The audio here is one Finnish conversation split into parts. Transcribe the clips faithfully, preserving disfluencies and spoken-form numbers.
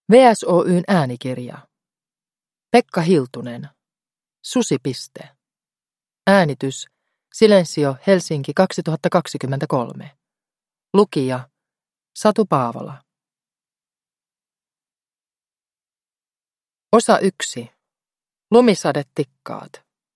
V S Oy:n äänikirja. Pekka Hiltunen. Susipiste. Äänitys. Silensio Helsinki kaksituhattakaksikymmentäkolme. Lukija. Satu Paavola. Osa yksi. Lumisadetikkaat.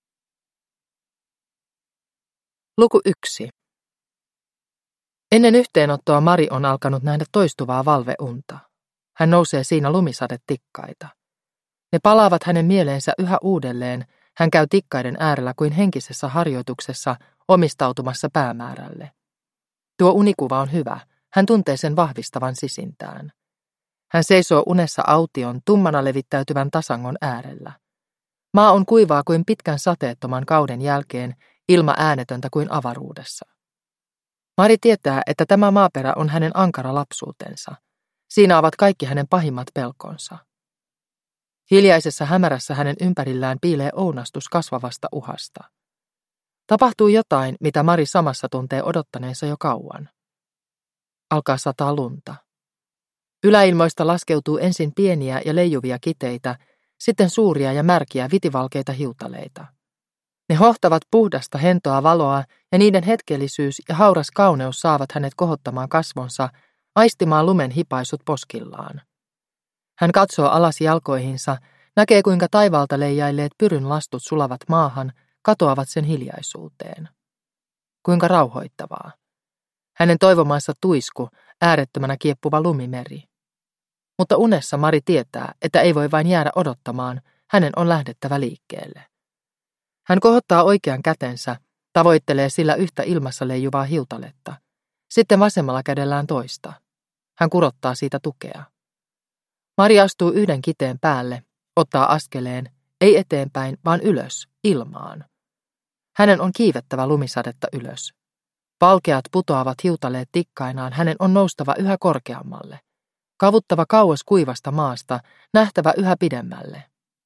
Luku yksi. Ennen yhteenottoa Mari on alkanut nähdä toistuvaa valveunta. Hän nousee siinä lumisadetikkaita. Ne palaavat hänen mieleensä yhä uudelleen. Hän käy tikkaiden äärellä kuin henkisessä harjoituksessa omistautumassa päämäärälle. Tuo unikuva on hyvä. Hän tuntee sen vahvistavan sisintään. Hän seisoo unessa aution tummana levittäytyvän tasangon äärellä. Maa on kuivaa kuin pitkän sateettoman kauden jälkeen, ilma äänetöntä kuin avaruudessa. Mari tietää, että tämä maaperä on hänen ankara lapsuutensa. Siinä ovat kaikki hänen pahimmat pelkonsa. Hiljaisessa hämärässä hänen ympärillään piilee ounastus kasvavasta uhasta. Tapahtuu jotain, mitä Mari samassa tuntee odottaneensa jo kauan. Alkaa sataa lunta. Yläilmoista laskeutuu ensin pieniä ja leijuvia kiteitä, sitten suuria ja märkiä vitivalkeita hiutaleita. Ne hohtavat puhdasta hentoa valoa ja niiden hetkellisyys ja hauras kauneus saavat hänet kohottamaan kasvonsa, aistimaan lumen hipaisut poskillaan. Hän katsoo alas jalkoihinsa, näkee kuinka taivaalta leijailleet pyryn lastut sulavat maahan, katoavat sen hiljaisuuteen. Kuinka rauhoittavaa. Hänen toivomansa tuisku, äärettömänä kieppuva lumimeri. Mutta unessa Mari tietää, että ei voi vain jäädä odottamaan, hänen on lähdettävä liikkeelle. Hän kohottaa oikean kätensä, tavoittelee sillä yhtä ilmassa leijuvaa hiutaletta. Sitten vasemmalla kädellään toista. Hän kurottaa siitä tukea. Mari astuu yhden kiteen päälle, ottaa askeleen, ei eteenpäin, vaan ylös, ilmaan. Hänen on kiivettävä lumisadetta ylös. Valkeat putoavat hiutaleet tikkainaan, hänen on noustava yhä korkeammalle. Kavuttava kauas kuivasta maasta, nähtävä yhä pidemmälle.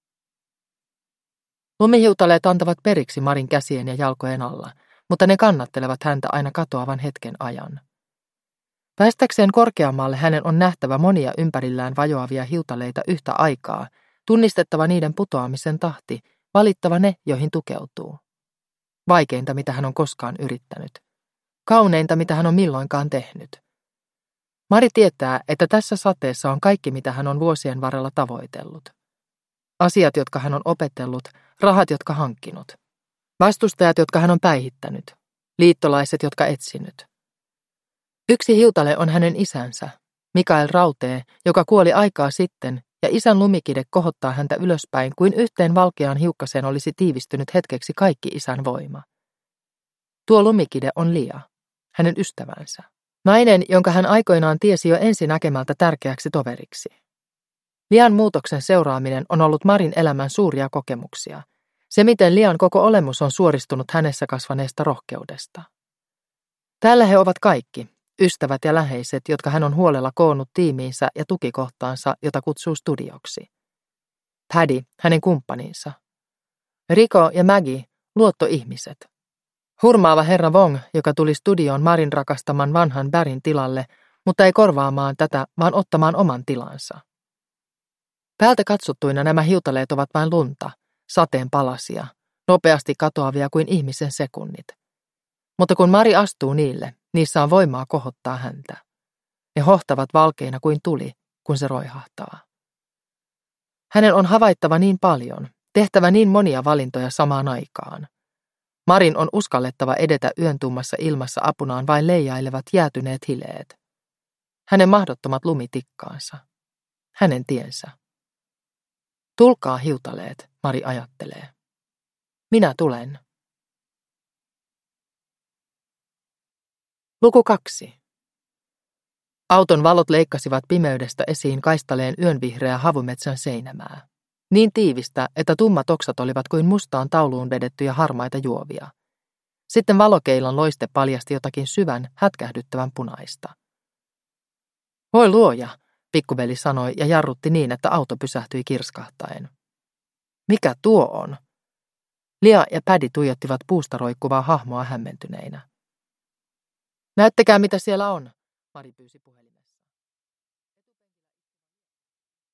Lumihiutaleet antavat periksi Marin käsien ja jalkojen alla, mutta ne kannattelevat häntä aina katoavan hetken ajan. Päästäkseen korkeammalle hänen on nähtävä monia ympärillään vajoavia hiutaleita yhtä aikaa, tunnistettava niiden putoamisen tahti, valittava ne, joihin tukeutuu. Vaikeinta, mitä hän on koskaan yrittänyt. Kauneinta, mitä hän on milloinkaan tehnyt. Mari tietää, että tässä sateessa on kaikki, mitä hän on vuosien varrella tavoitellut. Asiat, jotka hän on opetellut, rahat, jotka hankkinut. Vastustajat, jotka hän on päihittänyt. Liittolaiset, jotka etsinyt. Yksi hiutale on hänen isänsä, Mikael Rautee, joka kuoli aikaa sitten, ja isän lumikide kohottaa häntä ylöspäin, kuin yhteen valkeaan hiukkaseen olisi tiivistynyt hetkeksi kaikki isän voima. Tuo lumikide on Lia, hänen ystävänsä. Nainen, jonka hän aikoinaan tiesi jo ensi näkemältä tärkeäksi toveriksi. Lian muutoksen seuraaminen on ollut Marin elämän suuria kokemuksia. Se, miten Lian koko olemus on suoristunut hänessä kasvaneesta rohkeudesta. Täällä he ovat kaikki, ystävät ja läheiset, jotka hän on huolella koonnut tiimiinsä ja tukikohtaansa, jota kutsuu studioksi. Paddy, hänen kumppaninsa. Rico ja Maggie, luottoihmiset. Hurmaava herra Wong, joka tuli studioon Marin rakastaman vanhan Barryn tilalle, mutta ei korvaamaan tätä, vaan ottamaan oman tilansa. Päältä katsottuina nämä hiutaleet ovat vain lunta, sateen palasia, nopeasti katoavia kuin ihmisen sekunnit. Mutta kun Mari astuu niille, niissä on voimaa kohottaa häntä. Ne hohtavat valkeina kuin tuli, kun se roihahtaa. Hänen on havaittava niin paljon, tehtävä niin monia valintoja samaan aikaan. Marin on uskallettava edetä yön tummassa ilmassa apunaan vain leijailevat jäätyneet hileet. Hänen mahdottomat lumitikkaansa. Hänen tiensä. Tulkaa hiutaleet, Mari ajattelee. Minä tulen. Luku kaksi. Auton valot leikkasivat pimeydestä esiin kaistaleen yönvihreä havumetsän seinämää. Niin tiivistä, että tummat oksat olivat kuin mustaan tauluun vedettyjä harmaita juovia. Sitten valokeilan loiste paljasti jotakin syvän, hätkähdyttävän punaista. Voi luoja, pikkuveli sanoi ja jarrutti niin, että auto pysähtyi kirskahtaen. Mikä tuo on? Lia ja Paddy tuijottivat puusta roikkuvaa hahmoa hämmentyneinä. Näyttäkää, mitä siellä on, Mari pyysi puhelimessa.